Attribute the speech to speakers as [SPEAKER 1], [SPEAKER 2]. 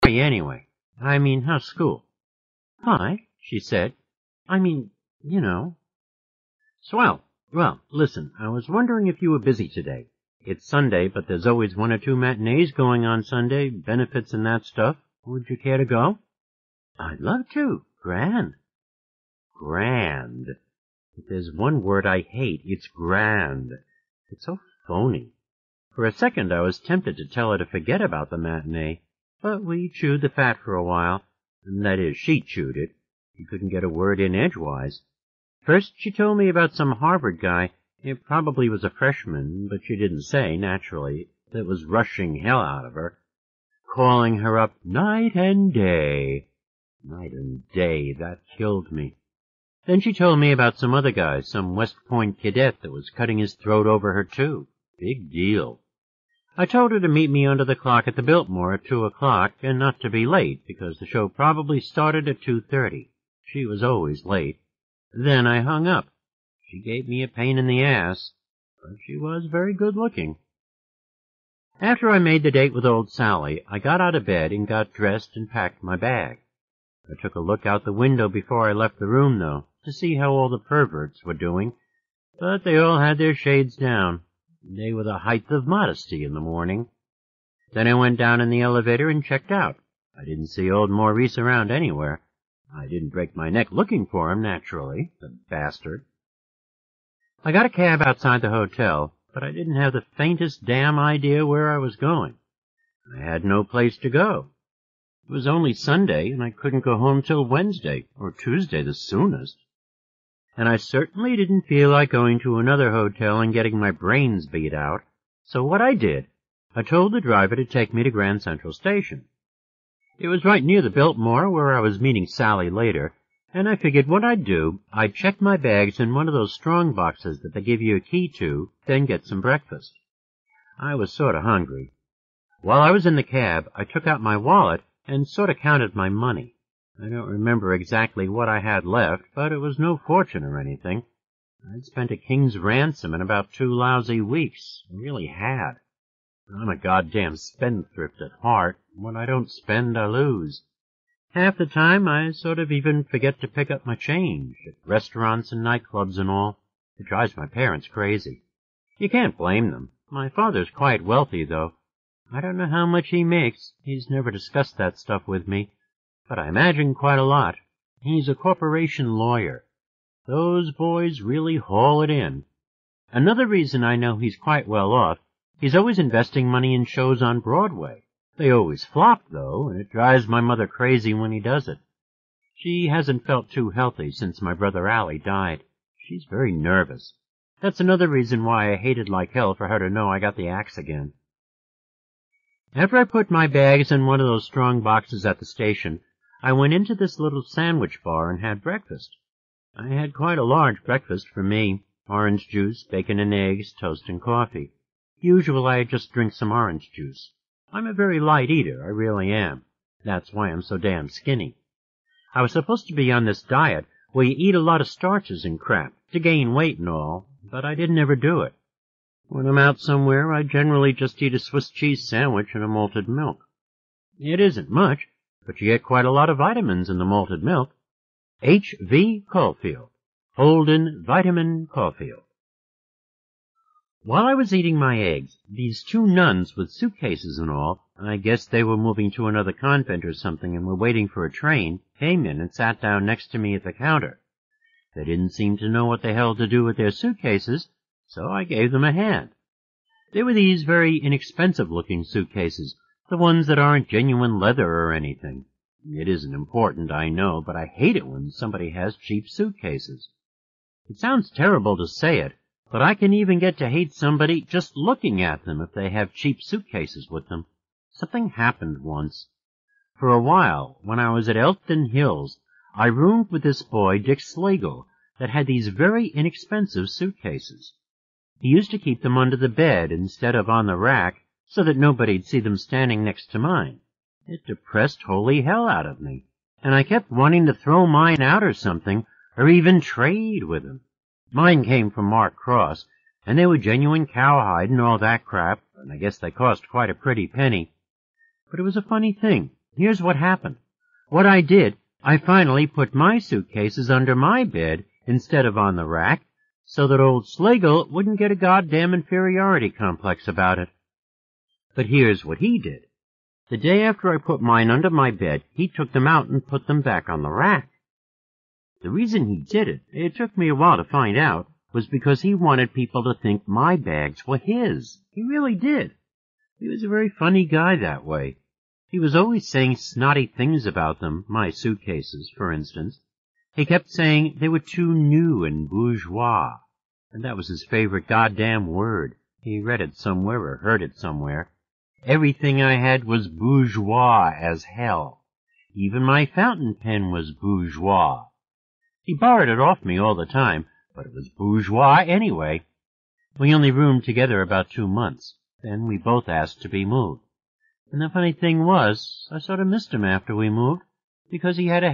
[SPEAKER 1] are you anyway? I mean, how's school? Hi, she said. I mean, you know. Swell. Well, listen, I was wondering if you were busy today. It's Sunday, but there's always one or two matinees going on Sunday, benefits and that stuff. Would you care to go? I'd love to. Grand. Grand. If there's one word I hate, it's grand. It's so phony. For a second I was tempted to tell her to forget about the matinee, but we chewed the fat for a while. That is, she chewed it. She couldn't get a word in edgewise. First she told me about some Harvard guy. It probably was a freshman, but she didn't say, naturally, that was rushing hell out of her, calling her up night and day. Night and day, that killed me. Then she told me about some other guy, some West Point cadet that was cutting his throat over her, too. Big deal. I told her to meet me under the clock at the Biltmore at 2 o'clock, and not to be late, because the show probably started at 2:30. She was always late. Then I hung up. She gave me a pain in the ass, but she was very good-looking. After I made the date with old Sally, I got out of bed and got dressed and packed my bag. I took a look out the window before I left the room, though, to see how all the perverts were doing, but they all had their shades down. They were the height of modesty in the morning. Then I went down in the elevator and checked out. I didn't see old Maurice around anywhere. I didn't break my neck looking for him, naturally, the bastard. I got a cab outside the hotel, but I didn't have the faintest damn idea where I was going. I had no place to go. It was only Sunday, and I couldn't go home till Wednesday, or Tuesday the soonest. And I certainly didn't feel like going to another hotel and getting my brains beat out. So what I did, I told the driver to take me to Grand Central Station. It was right near the Biltmore, where I was meeting Sally later, and I figured what I'd do, I'd check my bags in one of those strong boxes that they give you a key to, then get some breakfast. I was sort of hungry. While I was in the cab, I took out my wallet and sort of counted my money. I don't remember exactly what I had left, but it was no fortune or anything. I'd spent a king's ransom in about 2 lousy weeks. I really had. I'm a goddamn spendthrift at heart. When I don't spend, I lose. Half the time, I sort of even forget to pick up my change at restaurants and nightclubs and all. It drives my parents crazy. You can't blame them. My father's quite wealthy, though. I don't know how much he makes. He's never discussed that stuff with me. But I imagine quite a lot. He's a corporation lawyer. Those boys really haul it in. Another reason I know he's quite well off, he's always investing money in shows on Broadway. They always flop, though, and it drives my mother crazy when he does it. She hasn't felt too healthy since my brother Allie died. She's very nervous. That's another reason why I hated like hell for her to know I got the axe again. After I put my bags in one of those strong boxes at the station, I went into this little sandwich bar and had breakfast. I had quite a large breakfast for me. Orange juice, bacon and eggs, toast and coffee. Usually I just drink some orange juice. I'm a very light eater, I really am. That's why I'm so damn skinny. I was supposed to be on this diet where you eat a lot of starches and crap to gain weight and all, but I didn't ever do it. When I'm out somewhere, I generally just eat a Swiss cheese sandwich and a malted milk. It isn't much, but you get quite a lot of vitamins in the malted milk. H.V. Caulfield. Holden Vitamin Caulfield. While I was eating my eggs, these 2 nuns with suitcases and all, I guess they were moving to another convent or something and were waiting for a train, came in and sat down next to me at the counter. They didn't seem to know what the hell to do with their suitcases, so I gave them a hand. They were these very inexpensive-looking suitcases, the ones that aren't genuine leather or anything. It isn't important, I know, but I hate it when somebody has cheap suitcases. It sounds terrible to say it, but I can even get to hate somebody just looking at them if they have cheap suitcases with them. Something happened once. For a while, when I was at Elkton Hills, I roomed with this boy, Dick Slagle, that had these very inexpensive suitcases. He used to keep them under the bed instead of on the rack, so that nobody'd see them standing next to mine. It depressed holy hell out of me, and I kept wanting to throw mine out or something, or even trade with him. Mine came from Mark Cross, and they were genuine cowhide and all that crap, and I guess they cost quite a pretty penny. But it was a funny thing. here's what happened. What I did, I finally put my suitcases under my bed instead of on the rack, so that old Slagle wouldn't get a goddamn inferiority complex about it. But here's what he did. The day after I put mine under my bed, he took them out and put them back on the rack. The reason he did it took me a while to find out, was because he wanted people to think my bags were his. He really did. He was a very funny guy that way. He was always saying snotty things about them, my suitcases, for instance. He kept saying they were too new and bourgeois, and that was his favorite goddamn word. He read it somewhere or heard it somewhere. Everything I had was bourgeois as hell. Even my fountain pen was bourgeois. He borrowed it off me all the time, but it was bourgeois anyway. We only roomed together about 2 months. Then we both asked to be moved. And the funny thing was, I sort of missed him after we moved, because he had a